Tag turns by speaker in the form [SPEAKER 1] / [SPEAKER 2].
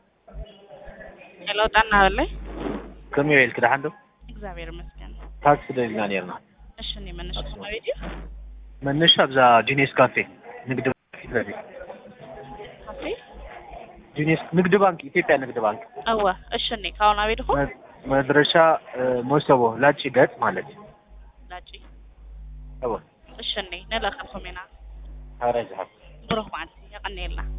[SPEAKER 1] ሄሎ ጣና አለ
[SPEAKER 2] ከሚል ከዳ አንዱ
[SPEAKER 1] እግዚአብሔር ይመስገን
[SPEAKER 2] ታክስ ደልና ነርና
[SPEAKER 1] እሺ እኔ መነሻ ማለት
[SPEAKER 2] መነሻ ብዛ ጂኔስ ካፌ ንግድ ባንክ
[SPEAKER 1] ካፌ
[SPEAKER 2] ጂኔስ ንግድ ባንክ ኢትዮጵያ ንግድ ባንክ
[SPEAKER 1] አዋ እሺ እኔ ካሁን አቤት ሆ
[SPEAKER 2] መድረሻ ሞሰቦ ላጪ ገጥ ማለት
[SPEAKER 1] ላጪ
[SPEAKER 2] አዋ
[SPEAKER 1] እሺ እኔ ነላ ከሶሜና
[SPEAKER 2] አረጃ
[SPEAKER 1] ብሩህ ማለት ያቀነየላ